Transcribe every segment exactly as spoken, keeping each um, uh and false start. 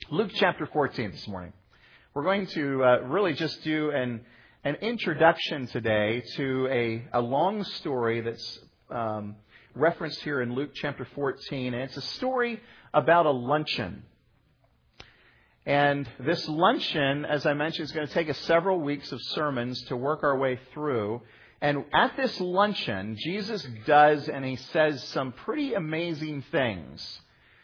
Luke chapter fourteen this morning. We're going to uh, really just do an an introduction today to a, a long story that's um, referenced here in Luke chapter fourteen. And it's a story about a luncheon. And this luncheon, as I mentioned, is going to take us several weeks of sermons to work our way through. And at this luncheon, Jesus does and he says some pretty amazing things.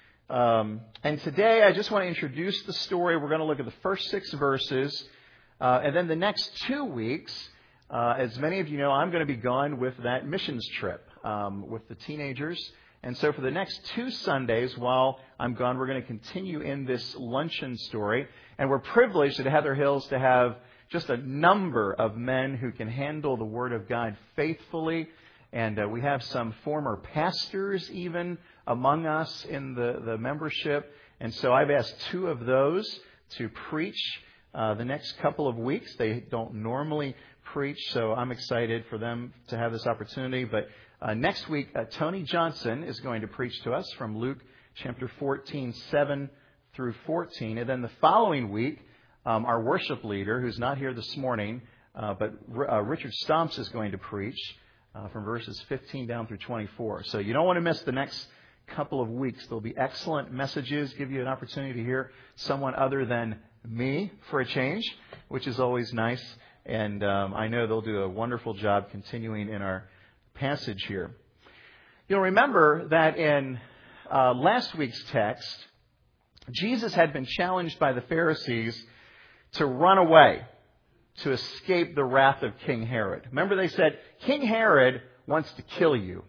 Um, and today, I just want to introduce the story. We're going to look at the first six verses. Uh, and then the next two weeks, uh, as many of you know, I'm going to be gone with that missions trip um, with the teenagers. And so for the next two Sundays while I'm gone, we're going to continue in this luncheon story. And we're privileged at Heather Hills to have just a number of men who can handle the Word of God faithfully. And uh, we have some former pastors even among us in the, the membership. And so I've asked two of those to preach uh, the next couple of weeks. They don't normally preach, so I'm excited for them to have this opportunity. But uh, next week, uh, Tony Johnson is going to preach to us from Luke chapter fourteen, seven through fourteen. And then the following week, um, our worship leader, who's not here this morning, uh, but uh, Richard Stomps is going to preach uh, from verses fifteen down through twenty-four. So you don't want to miss the next couple of weeks. There'll be excellent messages, give you an opportunity to hear someone other than me for a change, which is always nice. And um, I know they'll do a wonderful job continuing in our passage here. You'll remember that in uh, last week's text, Jesus had been challenged by the Pharisees to run away, to escape the wrath of King Herod. Remember, they said, King Herod wants to kill you.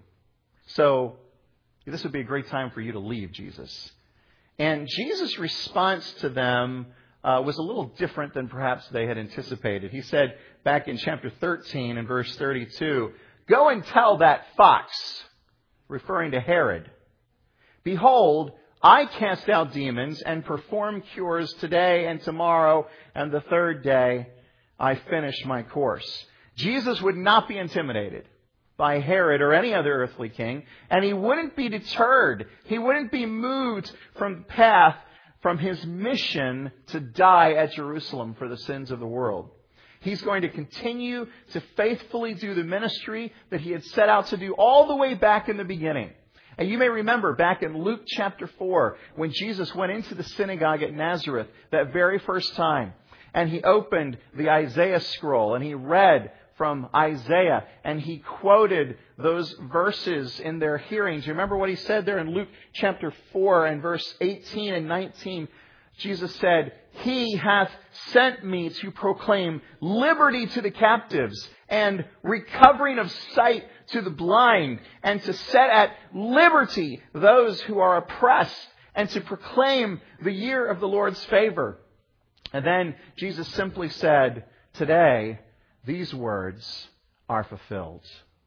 So this would be a great time for you to leave, Jesus. And Jesus' response to them uh, was a little different than perhaps they had anticipated. He said back in chapter thirteen and verse thirty-two, "Go and tell that fox," referring to Herod, "Behold, I cast out demons and perform cures today and tomorrow, and the third day I finish my course." Jesus would not be intimidated by Herod or any other earthly king, and he wouldn't be deterred. He wouldn't be moved from the path, from his mission to die at Jerusalem for the sins of the world. He's going to continue to faithfully do the ministry that he had set out to do all the way back in the beginning. And you may remember back in Luke chapter four, when Jesus went into the synagogue at Nazareth that very first time, and he opened the Isaiah scroll and he read from Isaiah, and he quoted those verses in their hearings. You remember what he said there in Luke chapter four and verse eighteen and nineteen? Jesus said, "He hath sent me to proclaim liberty to the captives and recovering of sight to the blind, and to set at liberty those who are oppressed, and to proclaim the year of the Lord's favor." And then Jesus simply said, "Today, these words are fulfilled."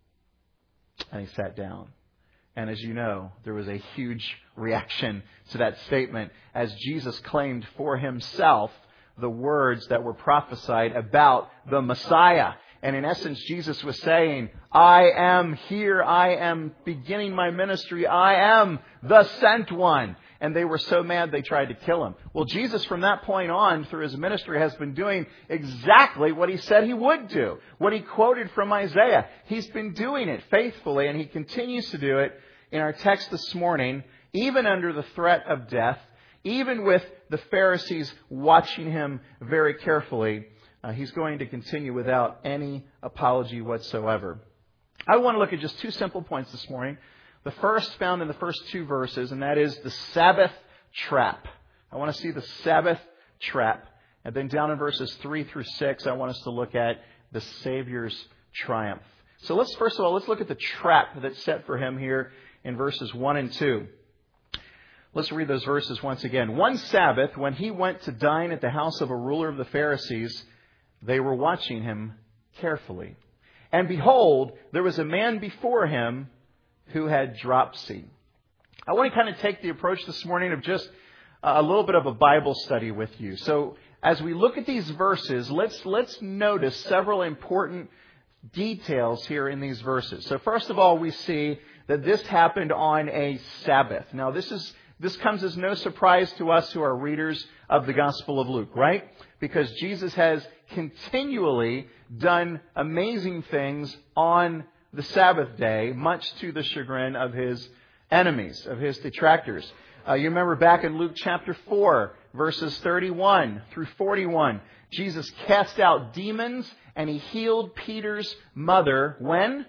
And he sat down. And as you know, there was a huge reaction to that statement as Jesus claimed for himself the words that were prophesied about the Messiah. And in essence, Jesus was saying, "I am here. I am beginning my ministry. I am the sent one." And they were so mad they tried to kill him. Well, Jesus from that point on through his ministry has been doing exactly what he said he would do. What he quoted from Isaiah. He's been doing it faithfully, and he continues to do it in our text this morning, even under the threat of death, even with the Pharisees watching him very carefully. Uh, he's going to continue without any apology whatsoever. I want to look at just two simple points this morning. The first found in the first two verses, and that is the Sabbath trap. I want to see the Sabbath trap. And then down in verses three through six, I want us to look at the Savior's triumph. So let's, first of all, let's look at the trap that's set for him here in verses one and two. Let's read those verses once again. "One Sabbath, when he went to dine at the house of a ruler of the Pharisees, they were watching him carefully. And behold, there was a man before him who had dropsy." I want to kind of take the approach this morning of just a little bit of a Bible study with you. So as we look at these verses, let's let's notice several important details here in these verses. So first of all, we see that this happened on a Sabbath. Now this is This comes as no surprise to us who are readers of the Gospel of Luke, right? Because Jesus has continually done amazing things on the Sabbath day, much to the chagrin of His enemies, of His detractors. Uh, you remember back in Luke chapter four, verses thirty-one through forty-one, Jesus cast out demons and He healed Peter's mother when?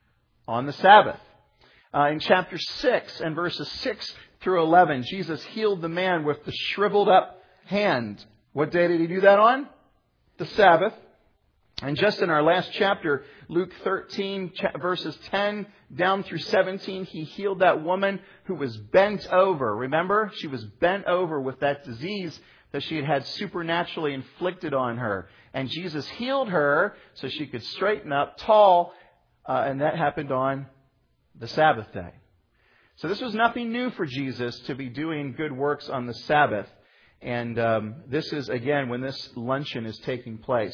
On the Sabbath. Uh, in chapter six and verses six through eleven, Jesus healed the man with the shriveled up hand. What day did He do that on? The Sabbath. And just in our last chapter, Luke thirteen, verses ten down through seventeen, He healed that woman who was bent over. Remember? She was bent over with that disease that she had had supernaturally inflicted on her. And Jesus healed her so she could straighten up tall, uh, and that happened on the Sabbath day. So this was nothing new for Jesus to be doing good works on the Sabbath. And um, this is, again, when this luncheon is taking place.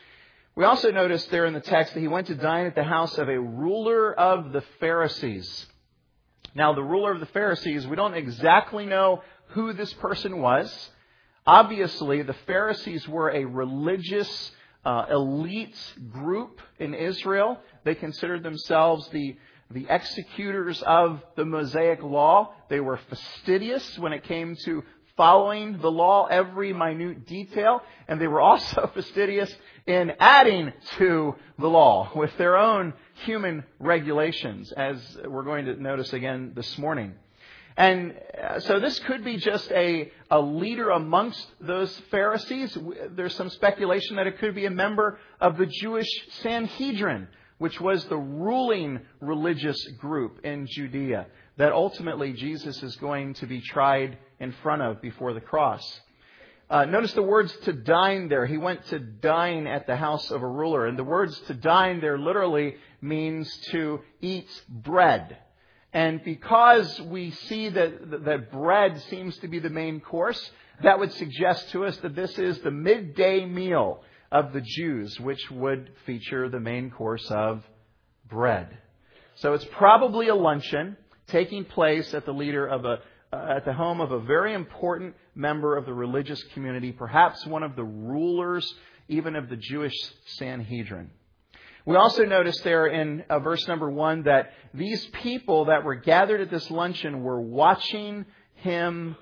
We also notice there in the text that He went to dine at the house of a ruler of the Pharisees. Now, the ruler of the Pharisees, we don't exactly know who this person was. Obviously, the Pharisees were a religious uh, elite group in Israel. They considered themselves the the executors of the Mosaic law. They were fastidious when it came to following the law, every minute detail. And they were also fastidious in adding to the law with their own human regulations, as we're going to notice again this morning. And so this could be just a, a leader amongst those Pharisees. There's some speculation that it could be a member of the Jewish Sanhedrin, which was the ruling religious group in Judea that ultimately Jesus is going to be tried in front of before the cross. Uh, notice the words to dine there. He went to dine at the house of a ruler. And the words to dine there literally means to eat bread. And because we see that, that bread seems to be the main course, that would suggest to us that this is the midday meal of the Jews, which would feature the main course of bread. So it's probably a luncheon taking place at the leader of a uh, at the home of a very important member of the religious community, perhaps one of the rulers even of the Jewish Sanhedrin. We also notice there in uh, verse number one that these people that were gathered at this luncheon were watching Him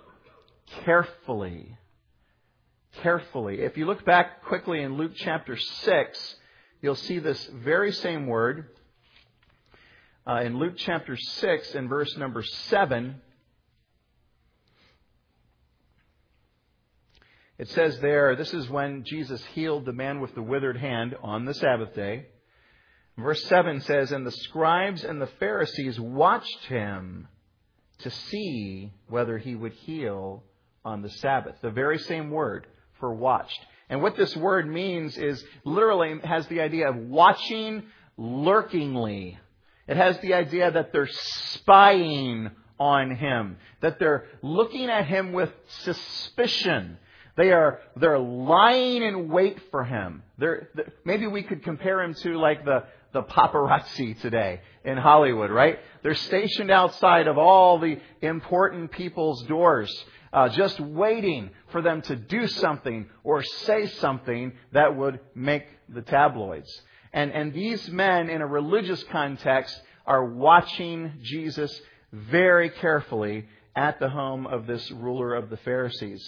carefully. Carefully. If you look back quickly in Luke chapter six, you'll see this very same word. Uh, in Luke chapter six and verse number seven, it says there, this is when Jesus healed the man with the withered hand on the Sabbath day. Verse seven says, "And the scribes and the Pharisees watched Him to see whether He would heal on the Sabbath." The very same word for watched. And what this word means is literally has the idea of watching lurkingly. It has the idea that they're spying on Him, that they're looking at Him with suspicion. They are they're lying in wait for Him. They're, maybe we could compare Him to like the, the paparazzi today in Hollywood, right? They're stationed outside of all the important people's doors, uh, just waiting for them to do something or say something that would make the tabloids. And, and these men in a religious context are watching Jesus very carefully at the home of this ruler of the Pharisees.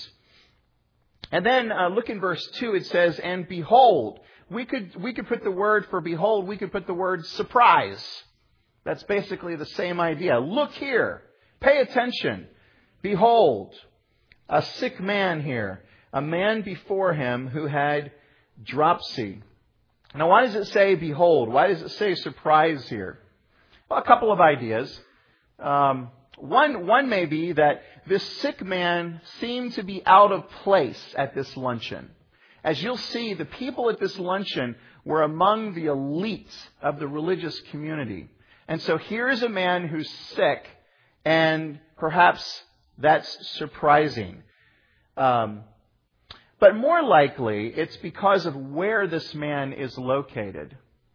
And then uh, look in verse two, it says, "And behold," we could we could put the word for behold, we could put the word surprise. That's basically the same idea. Look here. Pay attention. Behold, a sick man here. A man before him who had dropsy. Now, why does it say behold? Why does it say surprise here? Well, a couple of ideas. Um, one, one may be that this sick man seemed to be out of place at this luncheon. As you'll see, the people at this luncheon were among the elites of the religious community. And so here is a man who's sick, and perhaps that's surprising. Um, but more likely, it's because of where this man is located.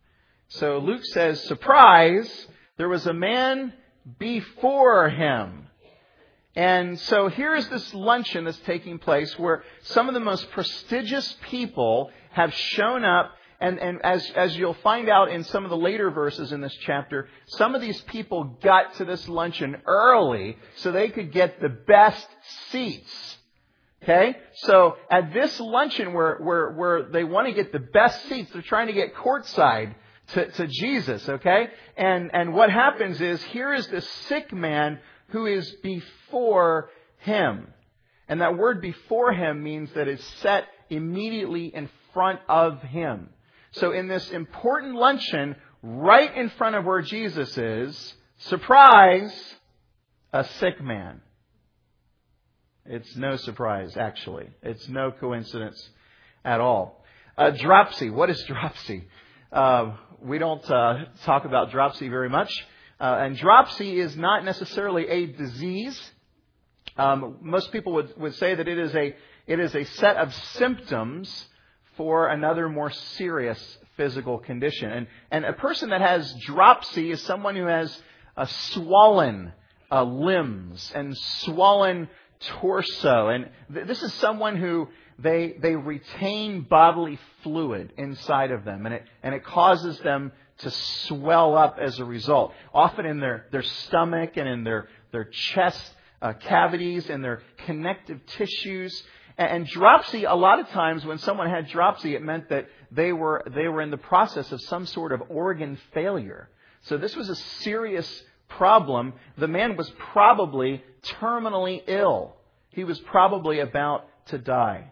So Luke says, surprise, there was a man before him. And so here is this luncheon that's taking place where some of the most prestigious people have shown up. And, and as, as you'll find out in some of the later verses in this chapter, some of these people got to this luncheon early so they could get the best seats. Okay? So at this luncheon where, where, where they want to get the best seats, they're trying to get courtside to, to Jesus. Okay? And, and what happens is, here is this sick man who is before him. And that word before him means that it's set immediately in front of him. So in this important luncheon, right in front of where Jesus is, surprise, a sick man. It's no surprise, actually. It's no coincidence at all. Uh, dropsy. What is dropsy? Uh, we don't uh, talk about dropsy very much. Uh, and dropsy is not necessarily a disease. Um, most people would, would say that it is a it is a set of symptoms for another more serious physical condition. And and a person that has dropsy is someone who has a swollen uh, limbs and swollen torso. And th- this is someone who they they retain bodily fluid inside of them, and it and it causes them to swell up as a result. Often in their, their stomach and in their, their chest uh, cavities and their connective tissues. And, and dropsy, a lot of times when someone had dropsy, it meant that they were they were in the process of some sort of organ failure. So this was a serious problem. The man was probably terminally ill. He was probably about to die.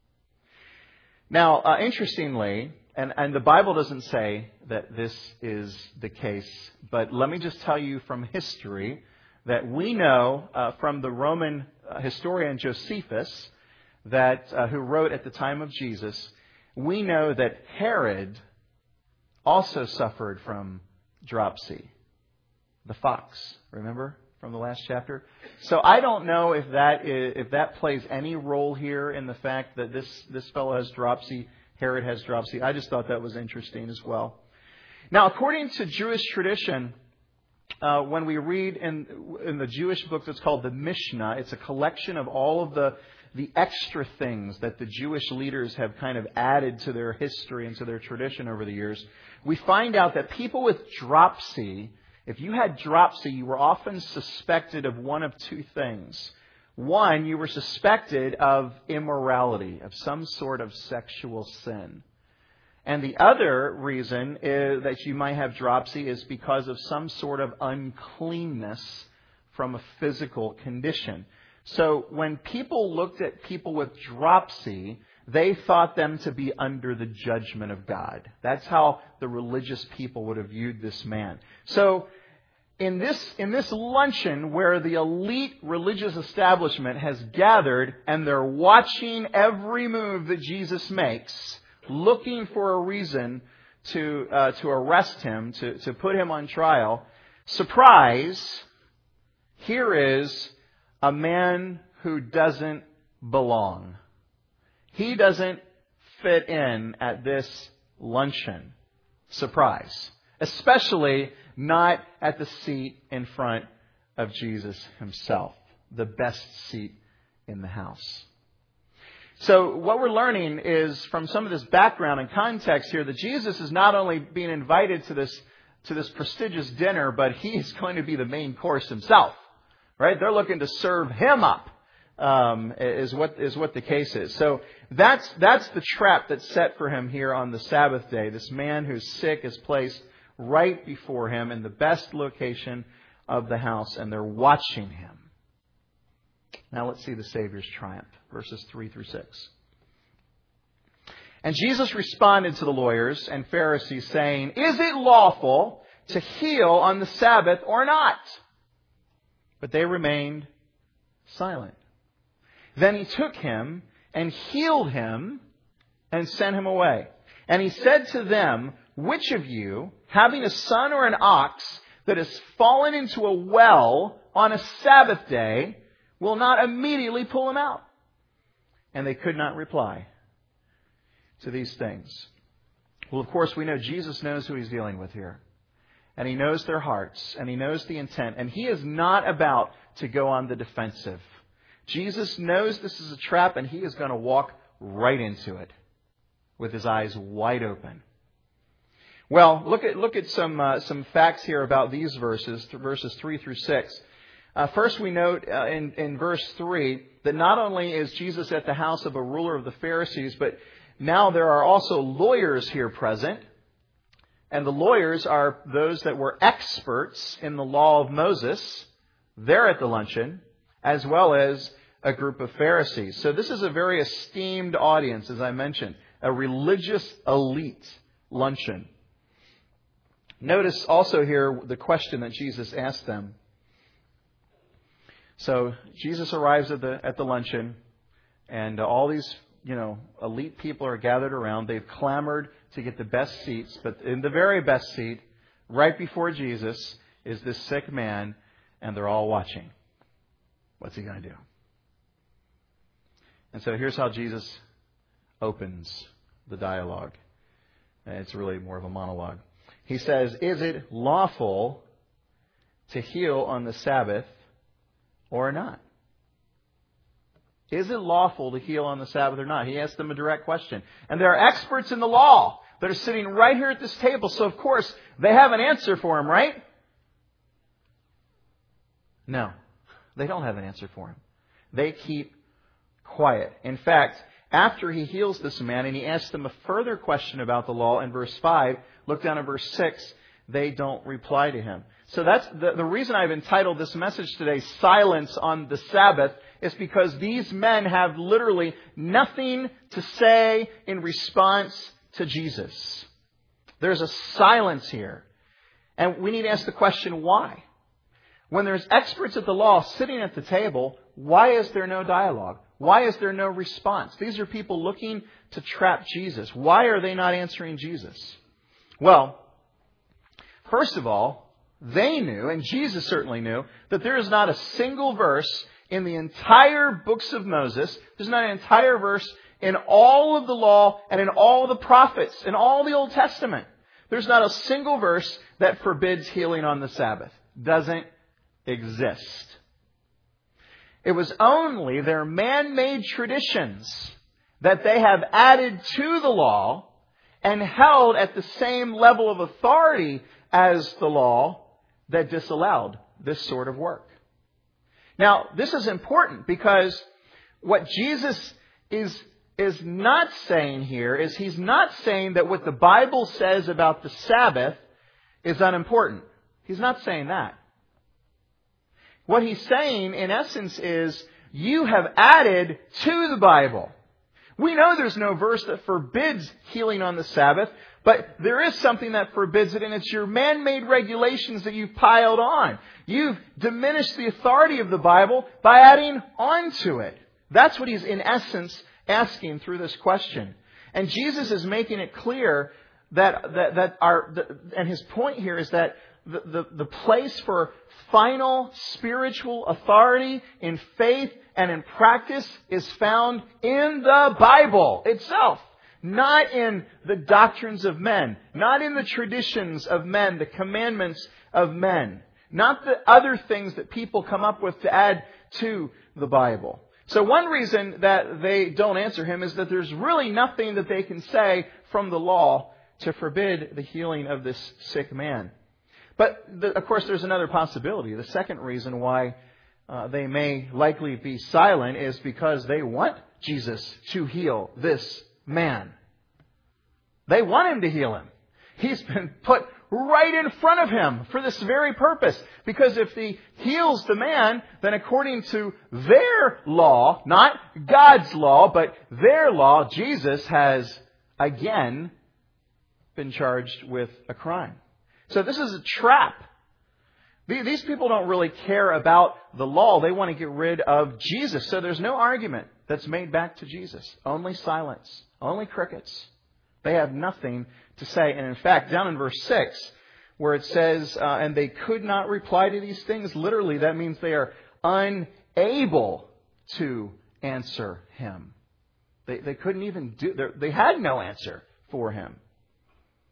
Now, uh, interestingly, And, and the Bible doesn't say that this is the case. But let me just tell you from history that we know uh, from the Roman uh, historian Josephus, that uh, who wrote at the time of Jesus, we know that Herod also suffered from dropsy. The fox, remember, from the last chapter? So I don't know if that is, if that plays any role here in the fact that this, this fellow has dropsy. Herod has dropsy. I just thought that was interesting as well. Now, according to Jewish tradition, uh, when we read in, in the Jewish book that's called the Mishnah, it's a collection of all of the, the extra things that the Jewish leaders have kind of added to their history and to their tradition over the years. We find out that people with dropsy, if you had dropsy, you were often suspected of one of two things. One, you were suspected of immorality, of some sort of sexual sin. And the other reason is that you might have dropsy is because of some sort of uncleanness from a physical condition. So when people looked at people with dropsy, they thought them to be under the judgment of God. That's how the religious people would have viewed this man. So In this, in this luncheon where the elite religious establishment has gathered and they're watching every move that Jesus makes, looking for a reason to, uh, to arrest him, to, to put him on trial, surprise, here is a man who doesn't belong. He doesn't fit in at this luncheon. Surprise. Especially not at the seat in front of Jesus himself, the best seat in the house. So what we're learning is from some of this background and context here that Jesus is not only being invited to this to this prestigious dinner, but he's going to be the main course himself. Right? They're looking to serve him up. Um, is what is what the case is. So that's that's the trap that's set for him here on the Sabbath day. This man who's sick is placed right before him in the best location of the house, and they're watching him. Now let's see the Savior's triumph, verses three through six. And Jesus responded to the lawyers and Pharisees, saying, "Is it lawful to heal on the Sabbath or not?" But they remained silent. Then he took him and healed him and sent him away. And he said to them, "Which of you, having a son or an ox that has fallen into a well on a Sabbath day, will not immediately pull him out?" And they could not reply to these things. Well, of course, we know Jesus knows who he's dealing with here. and He knows their hearts, and He knows the intent, and He is not about to go on the defensive. Jesus knows this is a trap, and He is going to walk right into it with His eyes wide open. Well, look at look at some uh, some facts here about these verses, verses three through six. Uh, first, we note uh, in in verse three that not only is Jesus at the house of a ruler of the Pharisees, but now there are also lawyers here present, and the lawyers are those that were experts in the law of Moses. They're at the luncheon, as well as a group of Pharisees. So this is a very esteemed audience, as I mentioned, a religious elite luncheon. Notice also here the question that Jesus asked them. So Jesus arrives at the at the luncheon, and all these, you know, elite people are gathered around. They've clamored to get the best seats, but in the very best seat, right before Jesus, is this sick man, and they're all watching. What's He going to do? And so here's how Jesus opens the dialogue. And it's really more of a monologue. He says, "Is it lawful to heal on the Sabbath or not?" Is it lawful to heal on the Sabbath or not? He asked them a direct question. And there are experts in the law that are sitting right here at this table. So, of course, they have an answer for him, right? No, they don't have an answer for him. They keep quiet. In fact, after He heals this man and He asks them a further question about the law in verse five, look down at verse six, they don't reply to Him. So that's the, the reason I've entitled this message today, Silence on the Sabbath, is because these men have literally nothing to say in response to Jesus. There's a silence here. And we need to ask the question, why? When there's experts at the law sitting at the table, why is there no dialogue? Why is there no response? These are people looking to trap Jesus. Why are they not answering Jesus? Well, first of all, they knew, and Jesus certainly knew, that there is not a single verse in the entire books of Moses, there's not an entire verse in all of the law and in all the prophets, in all the Old Testament. There's not a single verse that forbids healing on the Sabbath. Doesn't exist. It was only their man-made traditions that they have added to the law and held at the same level of authority as the law that disallowed this sort of work. Now, this is important because what Jesus is, is not saying here is He's not saying that what the Bible says about the Sabbath is unimportant. He's not saying that. What He's saying, in essence, is you have added to the Bible. We know there's no verse that forbids healing on the Sabbath, but there is something that forbids it, and it's your man-made regulations that you've piled on. You've diminished the authority of the Bible by adding on to it. That's what He's, in essence, asking through this question. And Jesus is making it clear that, that, that our, the, and His point here is that The, the, the place for final spiritual authority in faith and in practice is found in the Bible itself. Not in the doctrines of men. Not in the traditions of men, the commandments of men. Not the other things that people come up with to add to the Bible. So one reason that they don't answer Him is that there's really nothing that they can say from the law to forbid the healing of this sick man. But, the, of course, there's another possibility. The second reason why uh, they may likely be silent is because they want Jesus to heal this man. They want Him to heal him. He's been put right in front of him for this very purpose. Because if He heals the man, then according to their law, not God's law, but their law, Jesus has again been charged with a crime. So this is a trap. These people don't really care about the law. They want to get rid of Jesus. So there's no argument that's made back to Jesus. Only silence. Only crickets. They have nothing to say. And in fact, down in verse six, where it says, uh, and they could not reply to these things, literally that means they are unable to answer Him. They, they couldn't even do, they had no answer for Him.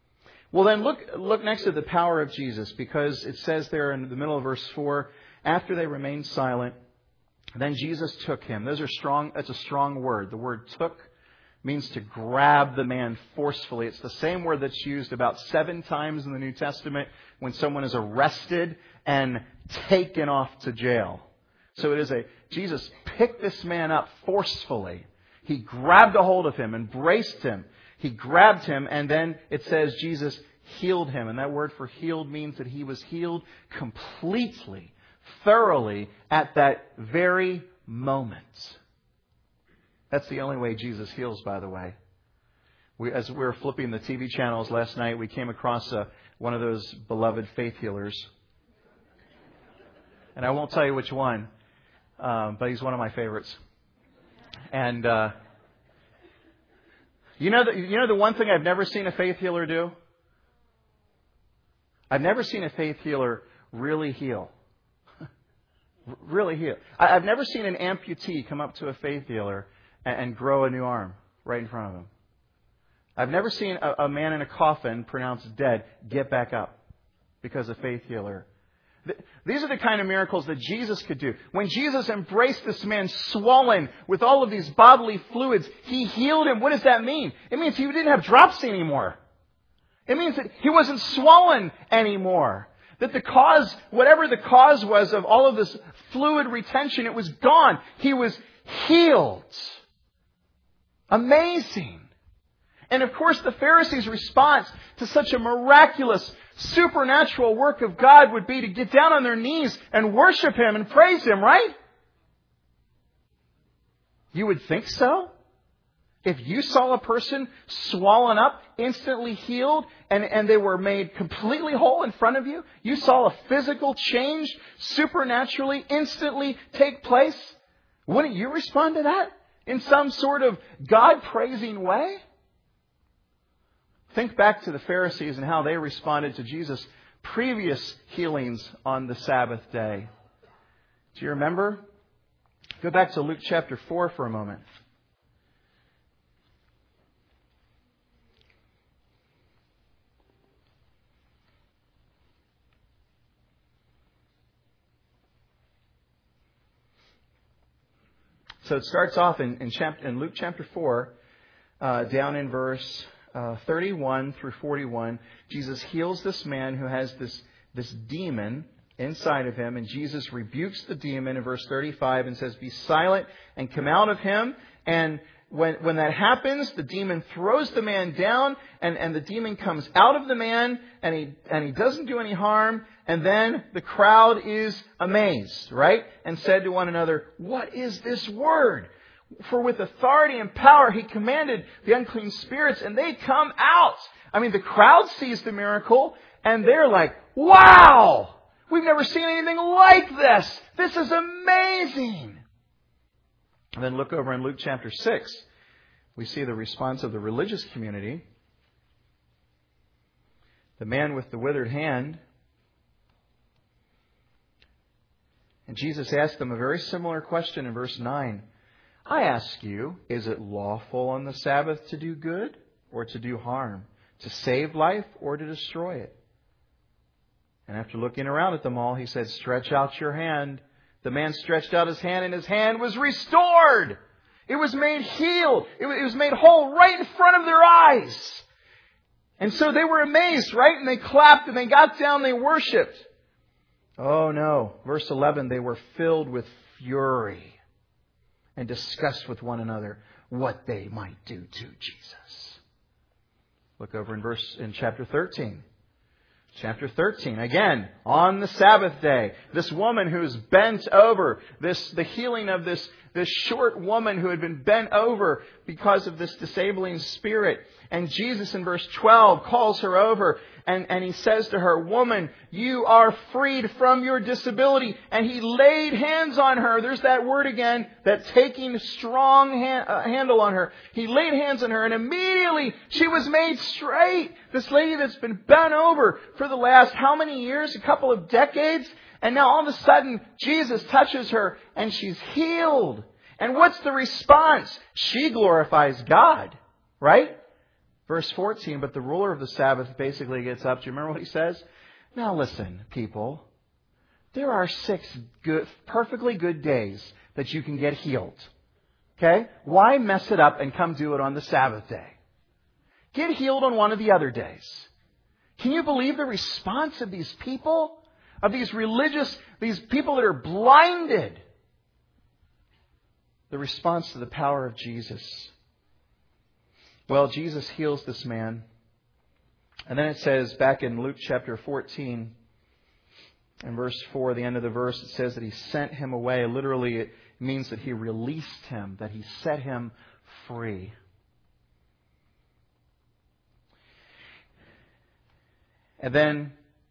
Well, then look look next at the power of Jesus, because it says there in the middle of verse four, after they remained silent, then Jesus took him. Those are strong. That's a strong word. The word took means to grab the man forcefully. It's the same word that's used about seven times in the New Testament when someone is arrested and taken off to jail. So it is a, Jesus picked this man up forcefully. He grabbed a hold of him, embraced him. He grabbed him, and then it says Jesus healed him. And that word for healed means that he was healed completely, thoroughly, at that very moment. That's the only way Jesus heals, by the way. We, as we were flipping the T V channels last night, we came across a, one of those beloved faith healers. And I won't tell you which one, um, but he's one of my favorites. And uh, you know, the, you know the one thing I've never seen a faith healer do? I've never seen a faith healer really heal. Really heal. I, I've never seen an amputee come up to a faith healer and, and grow a new arm right in front of him. I've never seen a, a man in a coffin pronounced dead get back up because a faith healer. Th- these are the kind of miracles that Jesus could do. When Jesus embraced this man swollen with all of these bodily fluids, He healed him. What does that mean? It means he didn't have dropsy anymore. It means that he wasn't swollen anymore. That the cause, whatever the cause was of all of this fluid retention, it was gone. He was healed. Amazing. And of course, the Pharisees' response to such a miraculous, supernatural work of God would be to get down on their knees and worship Him and praise Him, right? You would think so? If you saw a person swollen up, instantly healed, and, and they were made completely whole in front of you, you saw a physical change supernaturally, instantly take place, wouldn't you respond to that in some sort of God-praising way? Think back to the Pharisees and how they responded to Jesus' previous healings on the Sabbath day. Do you remember? Go back to Luke chapter four for a moment. So it starts off in, in, chapter, in Luke chapter four, uh, down in verse uh, thirty-one through forty-one. Jesus heals this man who has this, this demon inside of him, and Jesus rebukes the demon in verse thirty-five and says, "Be silent and come out of him." And when, when that happens, the demon throws the man down, and, and the demon comes out of the man, and he, and he doesn't do any harm. And then the crowd is amazed, right? And said to one another, "What is this word? For with authority and power He commanded the unclean spirits, and they come out." I mean, the crowd sees the miracle, and they're like, "Wow! We've never seen anything like this. This is amazing." And then look over in Luke chapter six. We see the response of the religious community. The man with the withered hand. And Jesus asked them a very similar question in verse nine. "I ask you, is it lawful on the Sabbath to do good or to do harm? To save life or to destroy it?" And after looking around at them all, He said, "Stretch out your hand." The man stretched out his hand, and his hand was restored. It was made healed. It was made whole right in front of their eyes. And so they were amazed, right? And they clapped and they got down, they worshipped. Oh no. Verse eleven, they were filled with fury and discussed with one another what they might do to Jesus. Look over in verse in chapter thirteen. Chapter thirteen, again, on the Sabbath day, this woman who's bent over, this the healing of this, this short woman who had been bent over because of this disabling spirit. And Jesus in verse twelve calls her over and, and He says to her, "Woman, you are freed from your disability." And He laid hands on her. There's that word again, that taking strong hand, uh, handle on her. He laid hands on her and immediately she was made straight. This lady that's been bent over for the last how many years? A couple of decades. And now all of a sudden Jesus touches her and she's healed. And what's the response? She glorifies God, right? Verse fourteen, but the ruler of the Sabbath basically gets up. Do you remember what he says? Now listen, people. There are six good, perfectly good days that you can get healed. Okay? Why mess it up and come do it on the Sabbath day? Get healed on one of the other days. Can you believe the response of these people? Of these religious, these people that are blinded? The response to the power of Jesus. Well, Jesus heals this man. And then it says back in Luke chapter fourteen, in verse four, the end of the verse, it says that he sent him away. Literally, it means that he released him, that he set him free. And then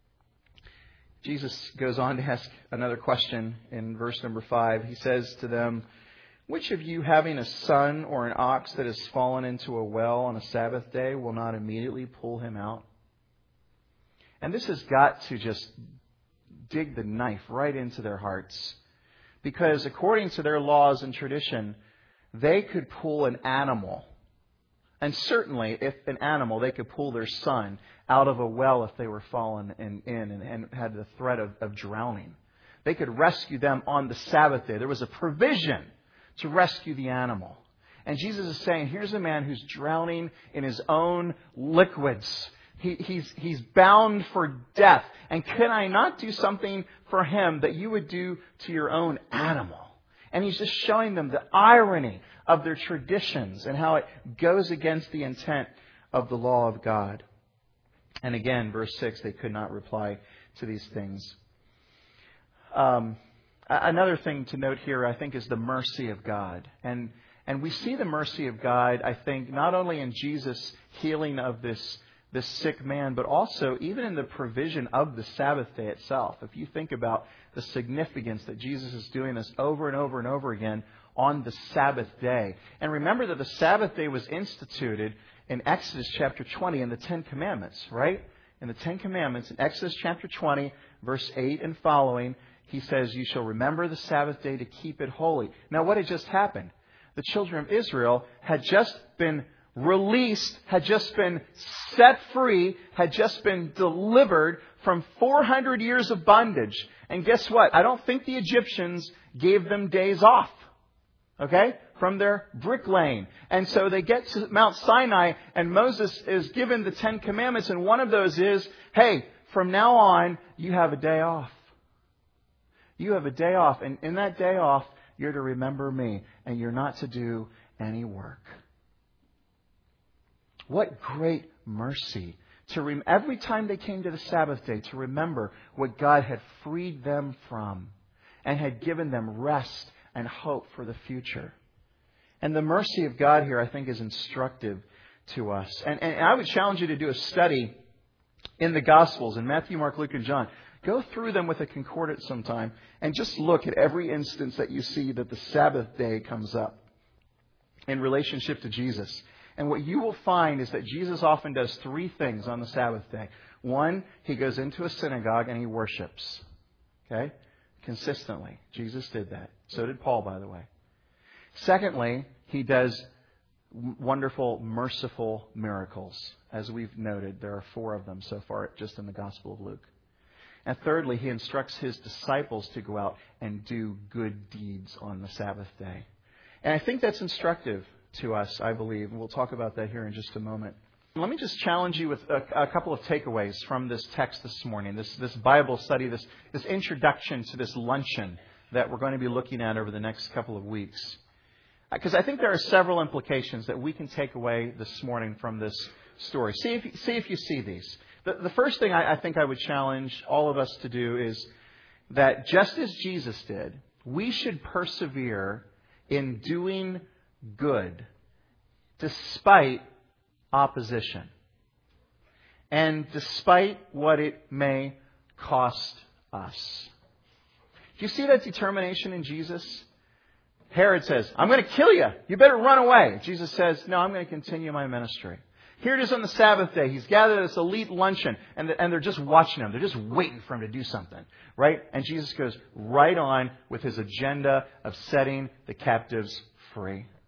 Jesus goes on to ask another question in verse number five. He says to them, which of you, having a son or an ox that has fallen into a well on a Sabbath day, will not immediately pull him out? And this has got to just dig the knife right into their hearts. Because according to their laws and tradition, they could pull an animal. And certainly, if an animal, they could pull their son out of a well if they were fallen in, in and, and had the threat of, of drowning. They could rescue them on the Sabbath day. There was a provision to rescue the animal. And Jesus is saying, here's a man who's drowning in his own liquids. He, he's, he's bound for death. And can I not do something for him that you would do to your own animal? And he's just showing them the irony of their traditions and how it goes against the intent of the law of God. And again, verse six, they could not reply to these things. Um, another thing to note here, I think, is the mercy of God. And and we see the mercy of God, I think, not only in Jesus' healing of this, this sick man, but also even in the provision of the Sabbath day itself. If you think about the significance that Jesus is doing this over and over and over again on the Sabbath day. And remember that the Sabbath day was instituted in Exodus chapter twenty in the Ten Commandments, right? In the Ten Commandments, in Exodus chapter twenty, verse eight and following, he says, you shall remember the Sabbath day to keep it holy. Now, what had just happened? The children of Israel had just been released, had just been set free, had just been delivered from four hundred years of bondage. And guess what? I don't think the Egyptians gave them days off. Okay? From their bricklaying. And so they get to Mount Sinai and Moses is given the Ten Commandments. And one of those is, hey, from now on, you have a day off. You have a day off. And in that day off, you're to remember me. And you're not to do any work. What great mercy. To rem- every time they came to the Sabbath day, to remember what God had freed them from. And had given them rest and hope for the future. And the mercy of God here, I think, is instructive to us. And, and I would challenge you to do a study in the Gospels, in Matthew, Mark, Luke, and John. Go through them with a concordance sometime and just look at every instance that you see that the Sabbath day comes up in relationship to Jesus. And what you will find is that Jesus often does three things on the Sabbath day. One, he goes into a synagogue and he worships. Okay? Consistently. Jesus did that. So did Paul, by the way. Secondly, he does wonderful, merciful miracles. As we've noted, there are four of them so far just in the Gospel of Luke. And thirdly, he instructs his disciples to go out and do good deeds on the Sabbath day. And I think that's instructive to us, I believe. And we'll talk about that here in just a moment. Let me just challenge you with a, a couple of takeaways from this text this morning, this, this Bible study, this, this introduction to this luncheon that we're going to be looking at over the next couple of weeks. Because I think there are several implications that we can take away this morning from this story. See if, see if you see these. The, the first thing I, I think I would challenge all of us to do is that just as Jesus did, we should persevere in doing good despite opposition. And despite what it may cost us. Do you see that determination in Jesus? Herod says, I'm going to kill you. You better run away. Jesus says, no, I'm going to continue my ministry. Here it is on the Sabbath day. He's gathered this elite luncheon and, and they're just watching him. They're just waiting for him to do something. Right? And Jesus goes right on with his agenda of setting the captives free.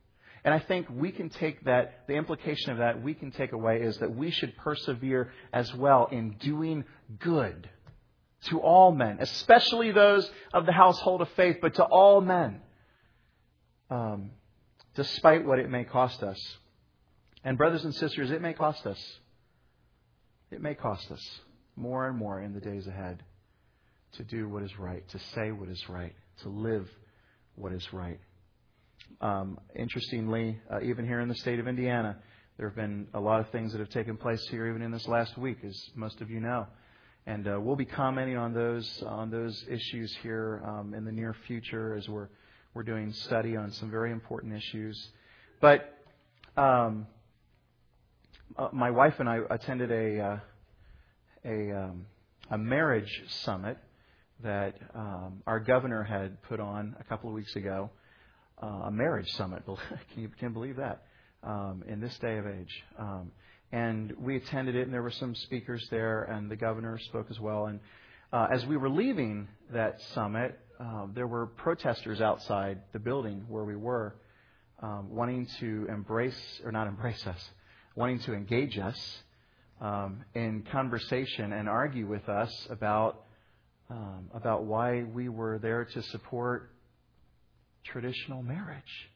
And I think we can take that, the implication of that we can take away is that we should persevere as well in doing good to all men, especially those of the household of faith, but to all men, um, despite what it may cost us. And brothers and sisters, it may cost us. It may cost us more and more in the days ahead to do what is right, to say what is right, to live what is right. Um, interestingly, uh, even here in the state of Indiana, there have been a lot of things that have taken place here even in this last week, as most of you know. And uh, we'll be commenting on those on those issues here um, in the near future as we're we're doing study on some very important issues. But um, uh, my wife and I attended a uh, a um, a marriage summit that um, our governor had put on a couple of weeks ago. Uh, a marriage summit. Can you can believe that? Um, in this day of age. Um, and we attended it, and there were some speakers there, and the governor spoke as well. And uh, as we were leaving that summit, uh, there were protesters outside the building where we were, um, wanting to embrace, or not embrace us, wanting to engage us um, in conversation and argue with us about um, about why we were there to support traditional marriage.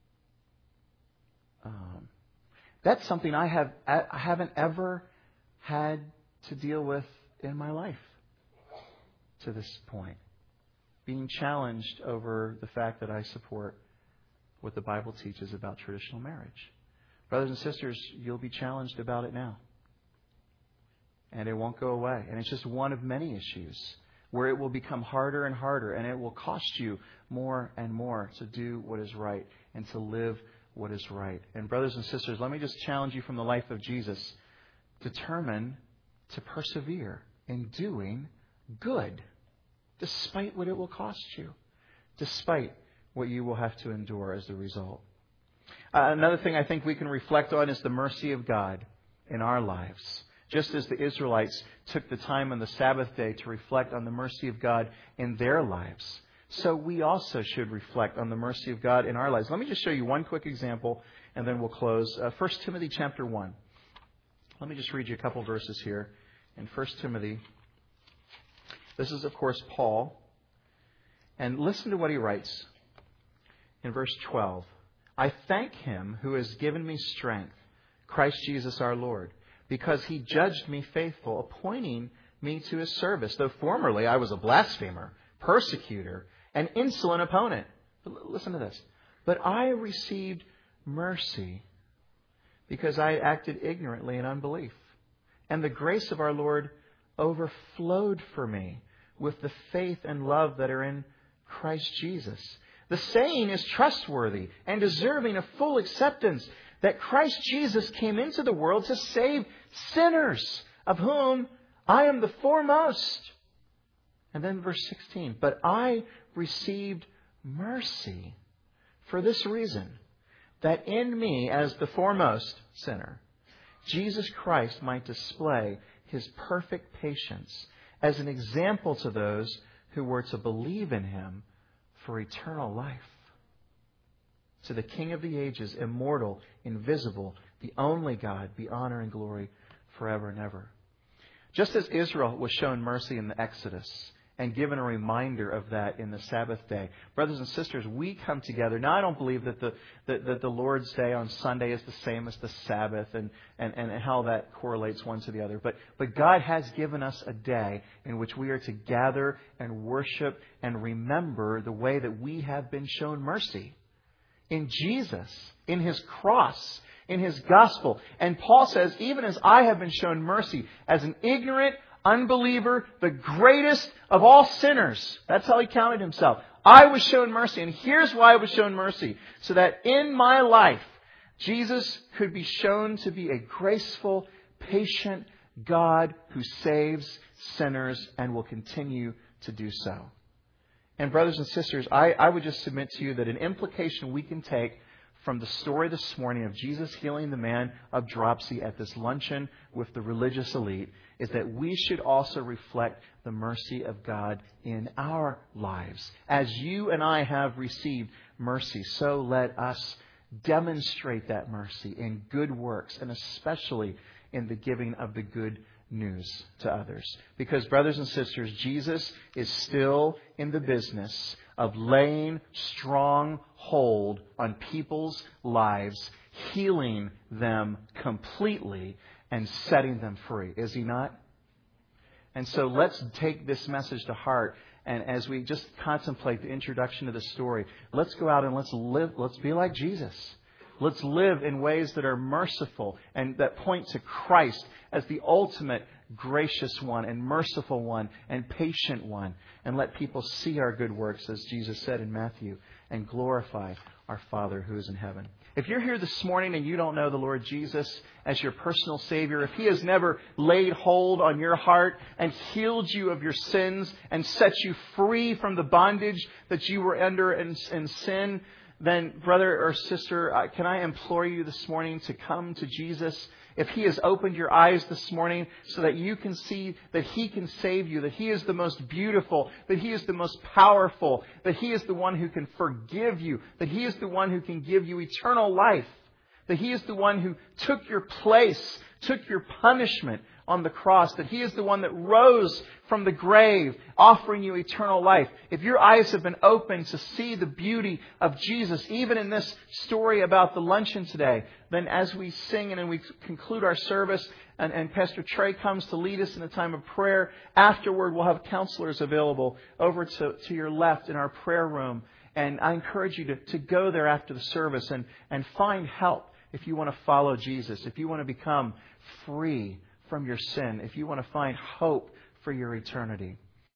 Um, that's something I have I haven't ever had to deal with in my life to this point. Being challenged over the fact that I support what the Bible teaches about traditional marriage. Brothers and sisters, you'll be challenged about it now. And it won't go away. And it's just one of many issues where it will become harder and harder, and it will cost you more and more to do what is right and to live what is right. And brothers and sisters, let me just challenge you from the life of Jesus. Determine to persevere in doing good, despite what it will cost you, despite what you will have to endure as the result. Uh, another thing I think we can reflect on is the mercy of God in our lives. Just as the Israelites took the time on the Sabbath day to reflect on the mercy of God in their lives, so we also should reflect on the mercy of God in our lives. Let me just show you one quick example, and then we'll close. Uh, First Timothy chapter one. Let me just read you a couple verses here in First Timothy. This is, of course, Paul. And listen to what he writes in verse twelve. I thank Him who has given me strength, Christ Jesus our Lord, because He judged me faithful, appointing me to His service, though formerly I was a blasphemer, persecutor, an insolent opponent. But listen to this. But I received mercy because I acted ignorantly in unbelief. And the grace of our Lord overflowed for me with the faith and love that are in Christ Jesus. The saying is trustworthy and deserving of full acceptance, that Christ Jesus came into the world to save sinners, of whom I am the foremost. And then verse sixteen, but I received mercy for this reason, that in me, as the foremost sinner, Jesus Christ might display His perfect patience as an example to those who were to believe in Him for eternal life. To the King of the ages, immortal, invisible, the only God, be honor and glory forever and ever. Just as Israel was shown mercy in the Exodus and given a reminder of that in the Sabbath day, brothers and sisters, we come together. Now, I don't believe that the that, that the Lord's Day on Sunday is the same as the Sabbath and, and, and how that correlates one to the other. But, but God has given us a day in which we are to gather and worship and remember the way that we have been shown mercy. In Jesus, in His cross, in His gospel. And Paul says, even as I have been shown mercy as an ignorant unbeliever, the greatest of all sinners. That's how he counted himself. I was shown mercy. And here's why I was shown mercy. So that in my life, Jesus could be shown to be a graceful, patient God who saves sinners and will continue to do so. And brothers and sisters, I, I would just submit to you that an implication we can take from the story this morning of Jesus healing the man of dropsy at this luncheon with the religious elite is that we should also reflect the mercy of God in our lives. As you and I have received mercy, so let us demonstrate that mercy in good works, and especially in the giving of the good news to others. Because, brothers and sisters, Jesus is still in the business of laying strong hold on people's lives, healing them completely, and setting them free. Is He not? And so let's take this message to heart. And as we just contemplate the introduction to the story, let's go out and let's live. Let's be like Jesus. Let's live in ways that are merciful and that point to Christ as the ultimate gracious one and merciful one and patient one. And let people see our good works, as Jesus said in Matthew, and glorify our Father who is in heaven. If you're here this morning and you don't know the Lord Jesus as your personal Savior, if He has never laid hold on your heart and healed you of your sins and set you free from the bondage that you were under in, in sin, then, brother or sister, uh, can I implore you this morning to come to Jesus? If He has opened your eyes this morning so that you can see that He can save you, that He is the most beautiful, that He is the most powerful, that He is the one who can forgive you, that He is the one who can give you eternal life, that He is the one who took your place, took your punishment on the cross, that He is the one that rose from the grave, offering you eternal life. If your eyes have been opened to see the beauty of Jesus, even in this story about the luncheon today, then as we sing and we conclude our service, and, and Pastor Trey comes to lead us in a time of prayer, afterward we'll have counselors available over to, to your left in our prayer room. And I encourage you to, to go there after the service and, and find help if you want to follow Jesus, if you want to become free from your sin, if you want to find hope for your eternity.